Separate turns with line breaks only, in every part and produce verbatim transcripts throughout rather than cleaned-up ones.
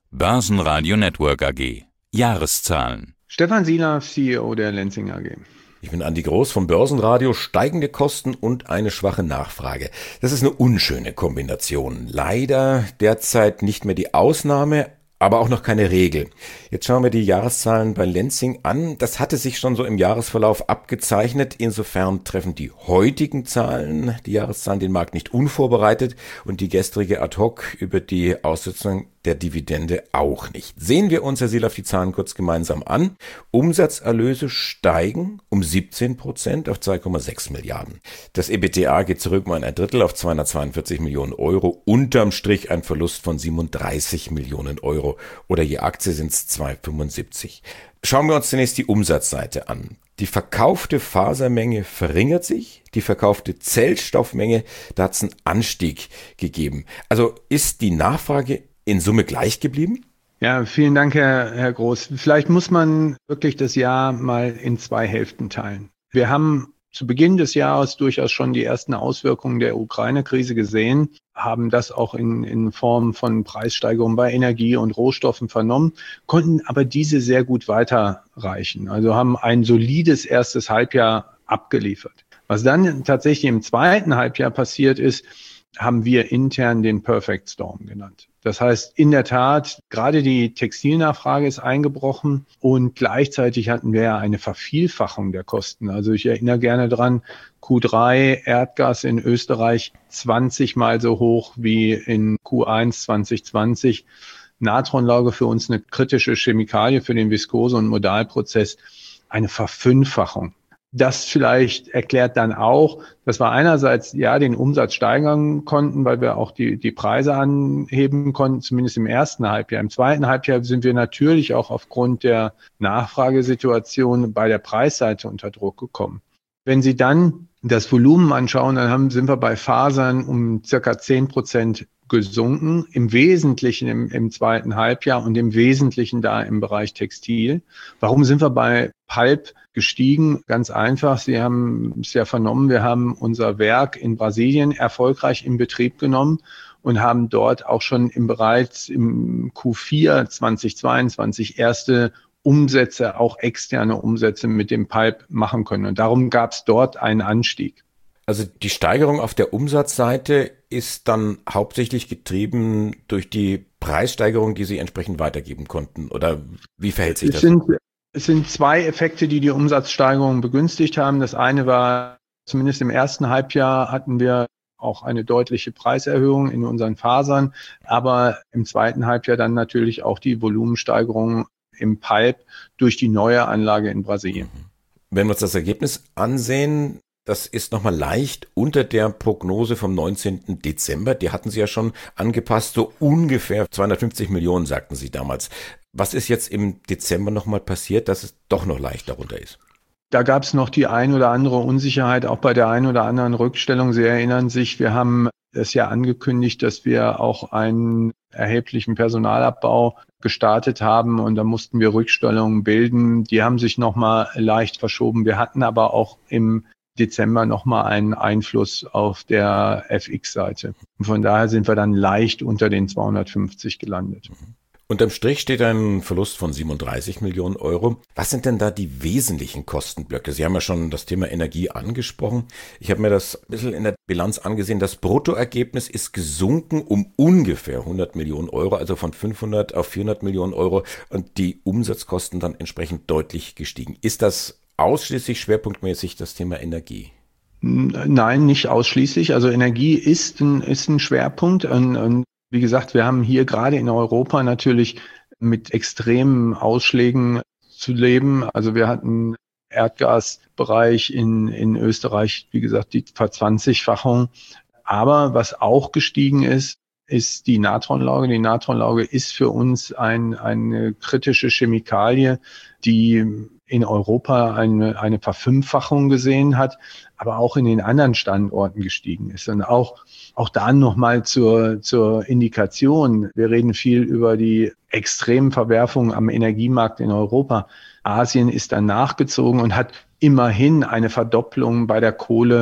Börsenradio Network A G. Jahreszahlen.
Stefan Sieler, C E O der Lenzing A G.
Ich bin Andi Groß vom Börsenradio. Steigende Kosten und eine schwache Nachfrage. Das ist eine unschöne Kombination. Leider derzeit nicht mehr die Ausnahme, aber auch noch keine Regel. Jetzt schauen wir die Jahreszahlen bei Lenzing an. Das hatte sich schon so im Jahresverlauf abgezeichnet. Insofern treffen die heutigen Zahlen, die Jahreszahlen, den Markt nicht unvorbereitet und die gestrige Ad-Hoc über die Aussetzung der Dividende auch nicht. Sehen wir uns, Herr Sieler, die Zahlen kurz gemeinsam an. Umsatzerlöse steigen um siebzehn Prozent auf zwei Komma sechs Milliarden. Das EBITDA geht zurück um ein Drittel auf zweihundertzweiundvierzig Millionen Euro. Unterm Strich ein Verlust von siebenunddreißig Millionen Euro. Oder je Aktie sind es zwei Komma fünfundsiebzig. Schauen wir uns zunächst die Umsatzseite an. Die verkaufte Fasermenge verringert sich, die verkaufte Zellstoffmenge, da hat es einen Anstieg gegeben. Also ist die Nachfrage in Summe gleich geblieben?
Ja, vielen Dank, Herr, Herr Groß. Vielleicht muss man wirklich das Jahr mal in zwei Hälften teilen. Wir haben zu Beginn des Jahres durchaus schon die ersten Auswirkungen der Ukraine-Krise gesehen, haben das auch in, in Form von Preissteigerungen bei Energie und Rohstoffen vernommen, konnten aber diese sehr gut weiterreichen. Also haben ein solides erstes Halbjahr abgeliefert. Was dann tatsächlich im zweiten Halbjahr passiert ist, haben wir intern den Perfect Storm genannt. Das heißt, in der Tat, gerade die Textilnachfrage ist eingebrochen und gleichzeitig hatten wir ja eine Vervielfachung der Kosten. Also ich erinnere gerne dran, Q drei Erdgas in Österreich zwanzig Mal so hoch wie in Q eins zwanzig zwanzig. Natronlauge für uns eine kritische Chemikalie für den Viskose- und Modalprozess, eine Verfünffachung. Das vielleicht erklärt dann auch, dass wir einerseits ja den Umsatz steigern konnten, weil wir auch die, die Preise anheben konnten, zumindest im ersten Halbjahr. Im zweiten Halbjahr sind wir natürlich auch aufgrund der Nachfragesituation bei der Preisseite unter Druck gekommen. Wenn Sie dann das Volumen anschauen, dann haben, sind wir bei Fasern um circa zehn Prozent gesunken, im Wesentlichen im, im zweiten Halbjahr und im Wesentlichen da im Bereich Textil. Warum sind wir bei Pulp gestiegen? Ganz einfach, Sie haben es ja vernommen, wir haben unser Werk in Brasilien erfolgreich in Betrieb genommen und haben dort auch schon im bereits im Q vier zweitausendzweiundzwanzig erste Umsätze, auch externe Umsätze mit dem Pulp machen können. Und darum gab es dort einen Anstieg.
Also die Steigerung auf der Umsatzseite ist dann hauptsächlich getrieben durch die Preissteigerung, die Sie entsprechend weitergeben konnten. Oder wie verhält sich das?
Es sind, es sind zwei Effekte, die die Umsatzsteigerung begünstigt haben. Das eine war, zumindest im ersten Halbjahr hatten wir auch eine deutliche Preiserhöhung in unseren Fasern, aber im zweiten Halbjahr dann natürlich auch die Volumensteigerung im Pulp durch die neue Anlage in Brasilien.
Wenn wir uns das Ergebnis ansehen, das ist nochmal leicht unter der Prognose vom neunzehnten Dezember. Die hatten Sie ja schon angepasst, so ungefähr zweihundertfünfzig Millionen, sagten Sie damals. Was ist jetzt im Dezember nochmal passiert, dass es doch noch leicht darunter ist?
Da gab es noch die ein oder andere Unsicherheit, auch bei der ein oder anderen Rückstellung. Sie erinnern sich, wir haben es ja angekündigt, dass wir auch einen erheblichen Personalabbau gestartet haben und da mussten wir Rückstellungen bilden. Die haben sich nochmal leicht verschoben. Wir hatten aber auch im Dezember nochmal einen Einfluss auf der F X-Seite. Und von daher sind wir dann leicht unter den zweihundertfünfzig gelandet.
Unterm Strich steht ein Verlust von siebenunddreißig Millionen Euro. Was sind denn da die wesentlichen Kostenblöcke? Sie haben ja schon das Thema Energie angesprochen. Ich habe mir das ein bisschen in der Bilanz angesehen. Das Bruttoergebnis ist gesunken um ungefähr hundert Millionen Euro, also von fünfhundert auf vierhundert Millionen Euro und die Umsatzkosten dann entsprechend deutlich gestiegen. Ist das ausschließlich schwerpunktmäßig das Thema Energie?
Nein, nicht ausschließlich. Also Energie ist ein, ist ein Schwerpunkt. Und, und wie gesagt, wir haben hier gerade in Europa natürlich mit extremen Ausschlägen zu leben. Also wir hatten Erdgasbereich in, in Österreich, wie gesagt, die Verzwanzigfachung. Aber was auch gestiegen ist, ist die Natronlauge. Die Natronlauge ist für uns ein, eine kritische Chemikalie, die in Europa eine, eine Verfünffachung gesehen hat, aber auch in den anderen Standorten gestiegen ist. Und auch, auch da nochmal zur, zur Indikation. Wir reden viel über die extremen Verwerfungen am Energiemarkt in Europa. Asien ist dann nachgezogen und hat immerhin eine Verdopplung bei der Kohle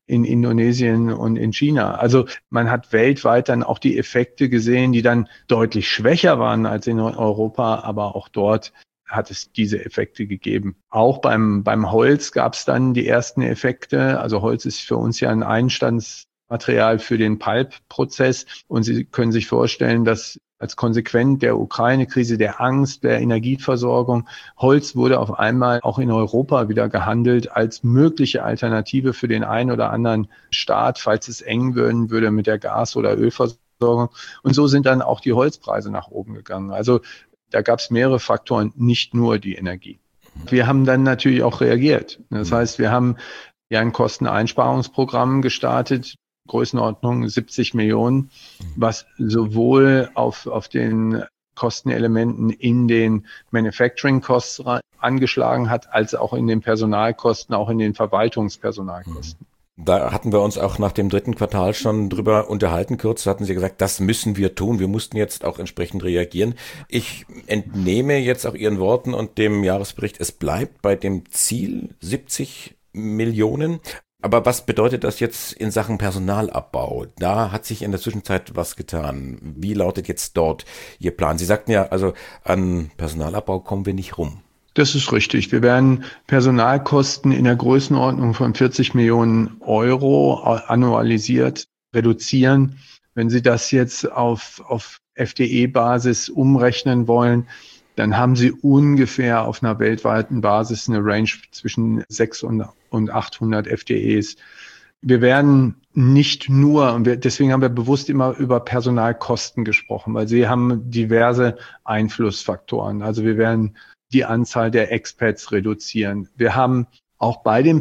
in Indonesien und in China. Also man hat weltweit dann auch die Effekte gesehen, die dann deutlich schwächer waren als in Europa, aber auch dort hat es diese Effekte gegeben. Auch beim, beim Holz gab es dann die ersten Effekte. Also Holz ist für uns ja ein Einstandsmaterial für den Pulp-Prozess. Und Sie können sich vorstellen, dass als Konsequenz der Ukraine-Krise, der Angst, der Energieversorgung, Holz wurde auf einmal auch in Europa wieder gehandelt als mögliche Alternative für den einen oder anderen Staat, falls es eng werden würde mit der Gas- oder Ölversorgung. Und so sind dann auch die Holzpreise nach oben gegangen. Also da gab es mehrere Faktoren, nicht nur die Energie. Wir haben dann natürlich auch reagiert. Das heißt, wir haben ja ein Kosteneinsparungsprogramm gestartet, Größenordnung siebzig Millionen, was sowohl auf, auf den Kostenelementen in den Manufacturing Costs angeschlagen hat, als auch in den Personalkosten, auch in den Verwaltungspersonalkosten.
Da hatten wir uns auch nach dem dritten Quartal schon drüber unterhalten, kurz, da hatten Sie gesagt, das müssen wir tun, wir mussten jetzt auch entsprechend reagieren. Ich entnehme jetzt auch Ihren Worten und dem Jahresbericht, es bleibt bei dem Ziel siebzig Millionen. Aber was bedeutet das jetzt in Sachen Personalabbau? Da hat sich in der Zwischenzeit was getan. Wie lautet jetzt dort Ihr Plan? Sie sagten ja, also an Personalabbau kommen wir nicht rum.
Das ist richtig. Wir werden Personalkosten in der Größenordnung von vierzig Millionen Euro annualisiert reduzieren. Wenn Sie das jetzt auf, auf F D E-Basis umrechnen wollen, dann haben Sie ungefähr auf einer weltweiten Basis eine Range zwischen sechshundert und achthundert F D Es. Wir werden nicht nur, und wir, deswegen haben wir bewusst immer über Personalkosten gesprochen, weil sie haben diverse Einflussfaktoren. Also wir werden die Anzahl der Expats reduzieren. Wir haben auch bei den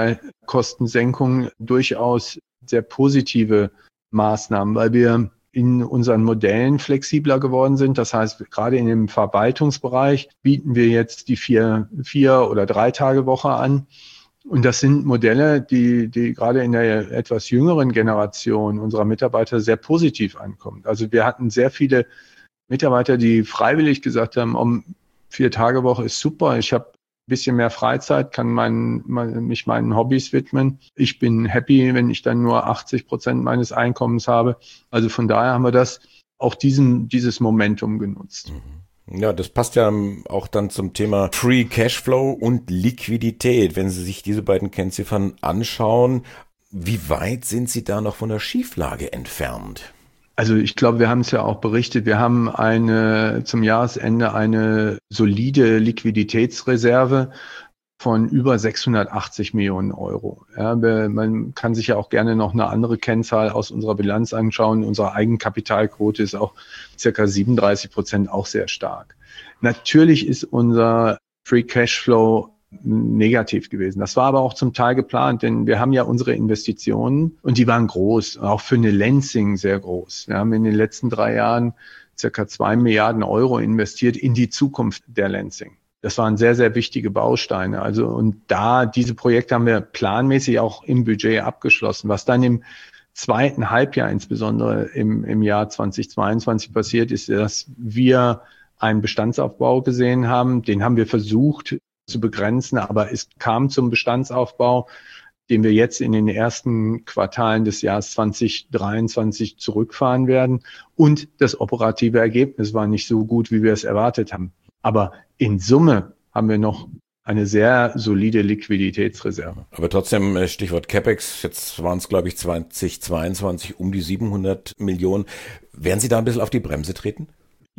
Personalkostensenkungen durchaus sehr positive Maßnahmen, weil wir in unseren Modellen flexibler geworden sind. Das heißt, gerade in dem Verwaltungsbereich bieten wir jetzt die vier, vier oder drei Tage Woche an. Und das sind Modelle, die, die gerade in der etwas jüngeren Generation unserer Mitarbeiter sehr positiv ankommen. Also wir hatten sehr viele Mitarbeiter, die freiwillig gesagt haben, um vier Tage Woche ist super. Ich habe ein bisschen mehr Freizeit, kann mein, mein, mich meinen Hobbys widmen. Ich bin happy, wenn ich dann nur achtzig Prozent meines Einkommens habe. Also von daher haben wir das auch diesen, dieses Momentum genutzt.
Ja, das passt ja auch dann zum Thema Free Cashflow und Liquidität. Wenn Sie sich diese beiden Kennziffern anschauen, wie weit sind Sie da noch von der Schieflage entfernt?
Also ich glaube, wir haben es ja auch berichtet, wir haben eine zum Jahresende eine solide Liquiditätsreserve von über sechshundertachtzig Millionen Euro. Ja, man kann sich ja auch gerne noch eine andere Kennzahl aus unserer Bilanz anschauen. Unsere Eigenkapitalquote ist auch circa siebenunddreißig Prozent, auch sehr stark. Natürlich ist unser Free Cashflow negativ gewesen. Das war aber auch zum Teil geplant, denn wir haben ja unsere Investitionen und die waren groß, auch für eine Lenzing sehr groß. Wir haben in den letzten drei Jahren circa zwei Milliarden Euro investiert in die Zukunft der Lenzing. Das waren sehr, sehr wichtige Bausteine. Also, und da, diese Projekte haben wir planmäßig auch im Budget abgeschlossen. Was dann im zweiten Halbjahr, insbesondere im, im Jahr zweitausendzweiundzwanzig passiert ist, dass wir einen Bestandsaufbau gesehen haben. Den haben wir versucht zu begrenzen, aber es kam zum Bestandsaufbau, den wir jetzt in den ersten Quartalen des Jahres zweitausenddreiundzwanzig zurückfahren werden. Und das operative Ergebnis war nicht so gut, wie wir es erwartet haben. Aber in Summe haben wir noch eine sehr solide Liquiditätsreserve.
Aber trotzdem, Stichwort CapEx, jetzt waren es, glaube ich, zweitausendzweiundzwanzig um die siebenhundert Millionen. Werden Sie da ein bisschen auf die Bremse treten?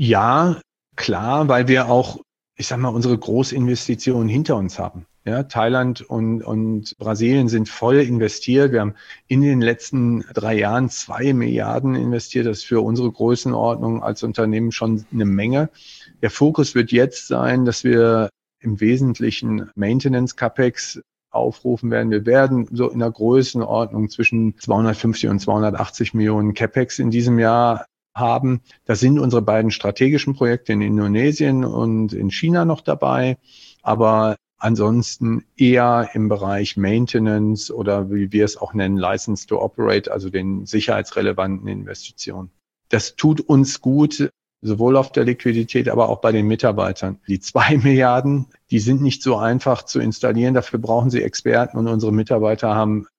Ja, klar, weil wir auch, ich sag mal, unsere Großinvestitionen hinter uns haben. Ja, Thailand und, und Brasilien sind voll investiert. Wir haben in den letzten drei Jahren zwei Milliarden investiert. Das ist für unsere Größenordnung als Unternehmen schon eine Menge. Der Fokus wird jetzt sein, dass wir im Wesentlichen Maintenance-Capex aufrufen werden. Wir werden so in der Größenordnung zwischen zweihundertfünfzig und zweihundertachtzig Millionen Capex in diesem Jahr haben. Da sind unsere beiden strategischen Projekte in Indonesien und in China noch dabei, aber ansonsten eher im Bereich Maintenance oder wie wir es auch nennen, License to Operate, also den sicherheitsrelevanten Investitionen. Das tut uns gut, sowohl auf der Liquidität, aber auch bei den Mitarbeitern. Die zwei Milliarden, die sind nicht so einfach zu installieren. Dafür brauchen Sie Experten und unsere Mitarbeiter haben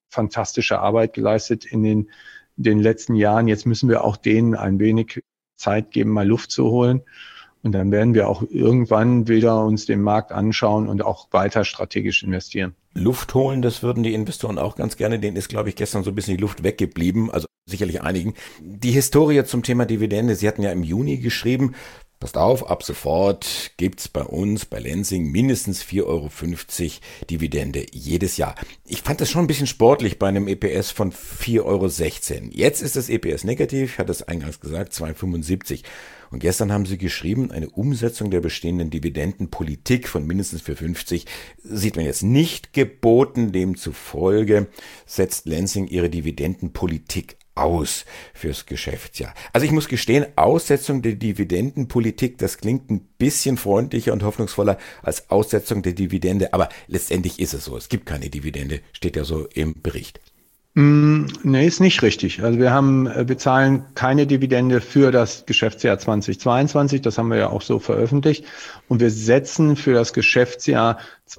fantastische Arbeit geleistet in den, den letzten Jahren. Jetzt müssen wir auch denen ein wenig Zeit geben, mal Luft zu holen. Und dann werden wir auch irgendwann wieder uns den Markt anschauen und auch weiter strategisch investieren.
Luft holen, das würden die Investoren auch ganz gerne. Denen ist, glaube ich, gestern so ein bisschen die Luft weggeblieben. Also sicherlich einigen. Die Historie zum Thema Dividende, Sie hatten ja im Juni geschrieben, passt auf, ab sofort gibt's bei uns, bei Lenzing, mindestens vier Euro fünfzig Dividende jedes Jahr. Ich fand das schon ein bisschen sportlich bei einem E P S von vier Euro sechzehn. Jetzt ist das E P S negativ, ich hatte es eingangs gesagt, zwei Euro fünfundsiebzig. Und gestern haben Sie geschrieben, eine Umsetzung der bestehenden Dividendenpolitik von mindestens vier Euro fünfzig sieht man jetzt nicht geboten. Demzufolge setzt Lenzing ihre Dividendenpolitik aus fürs Geschäftsjahr. Also ich muss gestehen, Aussetzung der Dividendenpolitik, das klingt ein bisschen freundlicher und hoffnungsvoller als Aussetzung der Dividende, aber letztendlich ist es so. Es gibt keine Dividende, steht ja so im Bericht.
Mm, nee, ist nicht richtig. Also wir haben, wir zahlen keine Dividende für das Geschäftsjahr zweitausendzweiundzwanzig, das haben wir ja auch so veröffentlicht. Und wir setzen für das Geschäftsjahr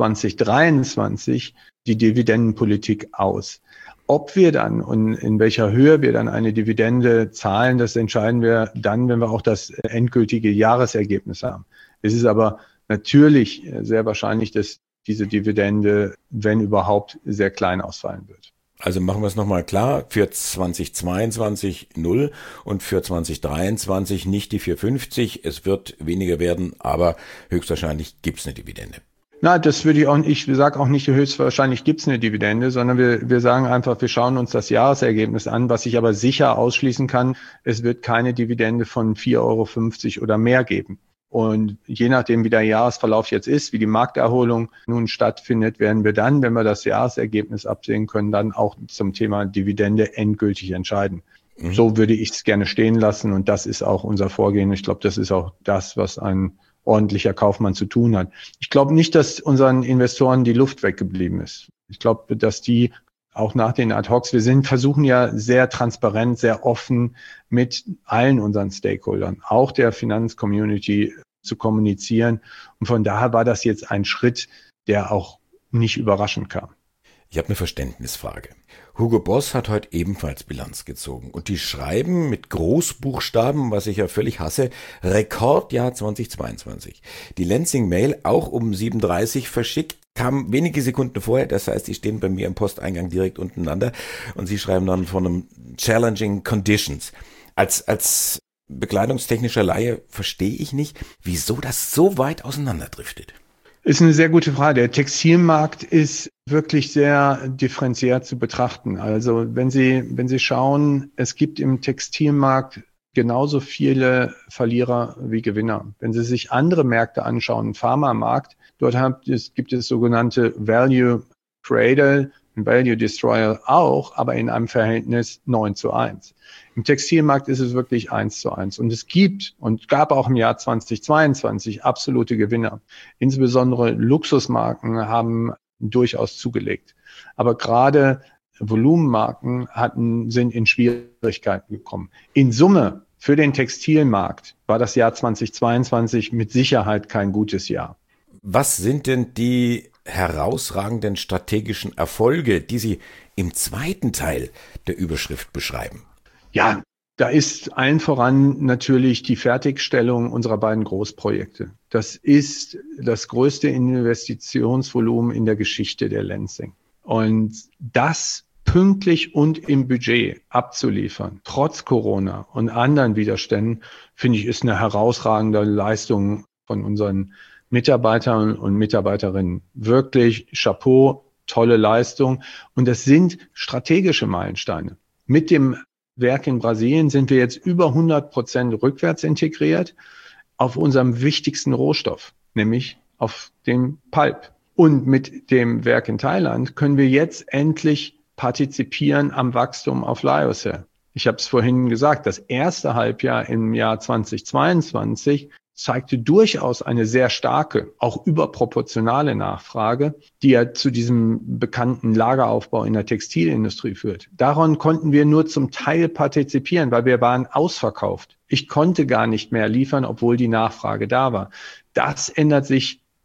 zweitausenddreiundzwanzig die Dividendenpolitik aus. Ob wir dann und in welcher Höhe wir dann eine Dividende zahlen, das entscheiden wir dann, wenn wir auch das endgültige Jahresergebnis haben. Es ist aber natürlich sehr wahrscheinlich, dass diese Dividende, wenn überhaupt, sehr klein ausfallen wird.
Also machen wir es nochmal klar, für zweitausendzweiundzwanzig null und für zweitausenddreiundzwanzig nicht die vier Euro fünfzig. Es wird weniger werden, aber höchstwahrscheinlich gibt es eine Dividende.
Na, das würde ich auch nicht, ich sage auch nicht, höchstwahrscheinlich gibt es eine Dividende, sondern wir, wir sagen einfach, wir schauen uns das Jahresergebnis an, was ich aber sicher ausschließen kann, es wird keine Dividende von vier Euro fünfzig oder mehr geben. Und je nachdem, wie der Jahresverlauf jetzt ist, wie die Markterholung nun stattfindet, werden wir dann, wenn wir das Jahresergebnis absehen können, dann auch zum Thema Dividende endgültig entscheiden. Mhm. So würde ich es gerne stehen lassen und das ist auch unser Vorgehen. Ich glaube, das ist auch das, was ein ordentlicher Kaufmann zu tun hat. Ich glaube nicht, dass unseren Investoren die Luft weggeblieben ist. Ich glaube, dass die auch nach den Ad-Hocs, wir sind, versuchen ja sehr transparent, sehr offen mit allen unseren Stakeholdern, auch der Finanzcommunity zu kommunizieren. Und von daher war das jetzt ein Schritt, der auch nicht überraschend kam.
Ich habe eine Verständnisfrage. Hugo Boss hat heute ebenfalls Bilanz gezogen und die schreiben mit Großbuchstaben, was ich ja völlig hasse, Rekordjahr zweitausendzweiundzwanzig. Die Lenzing Mail auch um sieben Uhr dreißig verschickt, kam wenige Sekunden vorher, das heißt, die stehen bei mir im Posteingang direkt untereinander und sie schreiben dann von einem challenging conditions. Als, als bekleidungstechnischer Laie verstehe ich nicht, wieso das so weit auseinanderdriftet.
Ist eine sehr gute Frage. Der Textilmarkt ist wirklich sehr differenziert zu betrachten. Also wenn Sie, wenn Sie schauen, es gibt im Textilmarkt genauso viele Verlierer wie Gewinner. Wenn Sie sich andere Märkte anschauen, den Pharmamarkt, dort hat es, gibt es sogenannte Value Creator und Value Destroyer auch, aber in einem Verhältnis neun zu eins. Im Textilmarkt ist es wirklich eins zu eins. Und es gibt und gab auch im Jahr zweitausendzweiundzwanzig absolute Gewinner. Insbesondere Luxusmarken haben durchaus zugelegt. Aber gerade Volumenmarken hatten, sind in Schwierigkeiten gekommen. In Summe für den Textilmarkt war das Jahr zweitausendzweiundzwanzig mit Sicherheit kein gutes Jahr.
Was sind denn die herausragenden strategischen Erfolge, die Sie im zweiten Teil der Überschrift beschreiben?
Ja, da ist allen voran natürlich die Fertigstellung unserer beiden Großprojekte. Das ist das größte Investitionsvolumen in der Geschichte der Lenzing. Und das pünktlich und im Budget abzuliefern, trotz Corona und anderen Widerständen, finde ich, ist eine herausragende Leistung von unseren Mitarbeitern und Mitarbeiterinnen. Wirklich Chapeau, tolle Leistung. Und das sind strategische Meilensteine. Mit dem Werk in Brasilien sind wir jetzt über hundert Prozent rückwärts integriert auf unserem wichtigsten Rohstoff, nämlich auf dem Pulp. Und mit dem Werk in Thailand können wir jetzt endlich partizipieren am Wachstum auf Lyocell. Ich habe es vorhin gesagt, das erste Halbjahr im Jahr zweitausendzweiundzwanzig zeigte durchaus eine sehr starke, auch überproportionale Nachfrage, die ja zu diesem bekannten Lageraufbau in der Textilindustrie führt. Daran konnten wir nur zum Teil partizipieren, weil wir waren ausverkauft. Ich konnte gar nicht mehr liefern, obwohl die Nachfrage da war. Das ändert sich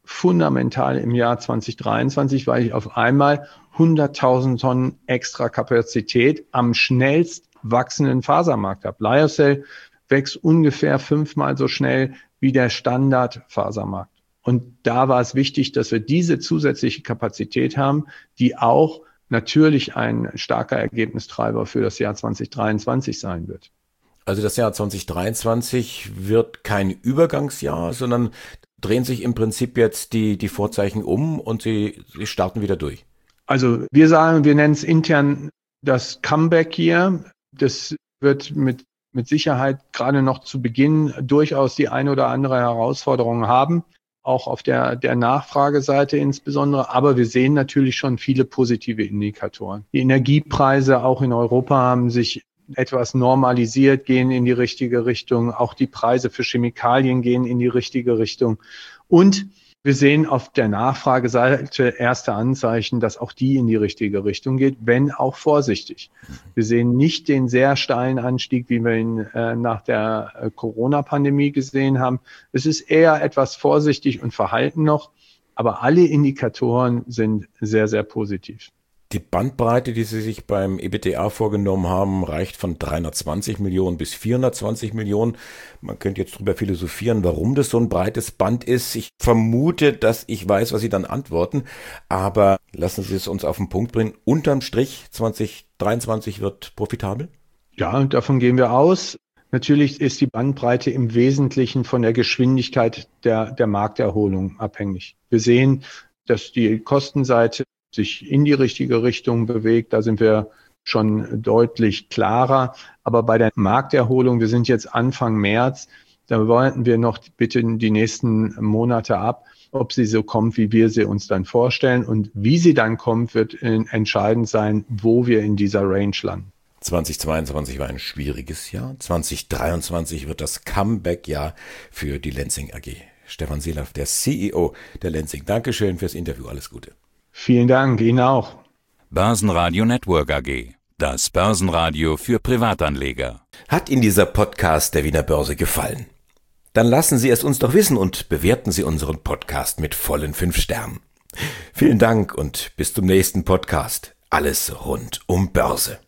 fundamental im Jahr zwanzig dreiundzwanzig, weil ich auf einmal hunderttausend Tonnen extra Kapazität am schnellst wachsenden Fasermarkt habe. Lyocell wächst ungefähr fünfmal so schnell wie der Standardfasermarkt. Und da war es wichtig, dass wir diese zusätzliche Kapazität haben, die auch natürlich ein starker Ergebnistreiber für das Jahr zwanzig dreiundzwanzig sein wird.
Also das Jahr zwanzig dreiundzwanzig wird kein Übergangsjahr, sondern drehen sich im Prinzip jetzt die, die Vorzeichen um und sie, sie starten wieder durch.
Also wir sagen, wir nennen es intern das Comeback Year. Das wird mit, mit Sicherheit gerade noch zu Beginn durchaus die eine oder andere Herausforderung haben, auch auf der, der Nachfrageseite insbesondere. Aber wir sehen natürlich schon viele positive Indikatoren. Die Energiepreise auch in Europa haben sich etwas normalisiert, gehen in die richtige Richtung. Auch die Preise für Chemikalien gehen in die richtige Richtung. Und wir sehen auf der Nachfrageseite erste Anzeichen, dass auch die in die richtige Richtung geht, wenn auch vorsichtig. Wir sehen nicht den sehr steilen Anstieg, wie wir ihn äh, nach der äh, Corona-Pandemie gesehen haben. Es ist eher etwas vorsichtig und verhalten noch, aber alle Indikatoren sind sehr, sehr positiv.
Die Bandbreite, die Sie sich beim E B T A vorgenommen haben, reicht von dreihundertzwanzig Millionen bis vierhundertzwanzig Millionen. Man könnte jetzt drüber philosophieren, warum das so ein breites Band ist. Ich vermute, dass ich weiß, was Sie dann antworten. Aber lassen Sie es uns auf den Punkt bringen. Unterm Strich, zwanzig dreiundzwanzig wird profitabel?
Ja, davon gehen wir aus. Natürlich ist die Bandbreite im Wesentlichen von der Geschwindigkeit der, der Markterholung abhängig. Wir sehen, dass die Kostenseite sich in die richtige Richtung bewegt. Da sind wir schon deutlich klarer. Aber bei der Markterholung, wir sind jetzt Anfang März, da warten wir noch bitte die nächsten Monate ab, ob sie so kommt, wie wir sie uns dann vorstellen. Und wie sie dann kommt, wird entscheidend sein, wo wir in dieser Range landen.
zwanzig zweiundzwanzig war ein schwieriges Jahr. zwanzig dreiundzwanzig wird das Comeback-Jahr für die Lenzing A G. Stefan Seelaff, der C E O der Lenzing. Dankeschön fürs Interview. Alles Gute.
Vielen Dank, Ihnen auch.
Börsenradio Network A G. Das Börsenradio für Privatanleger.
Hat Ihnen dieser Podcast der Wiener Börse gefallen? Dann lassen Sie es uns doch wissen und bewerten Sie unseren Podcast mit vollen fünf Sternen. Vielen Dank und bis zum nächsten Podcast. Alles rund um Börse.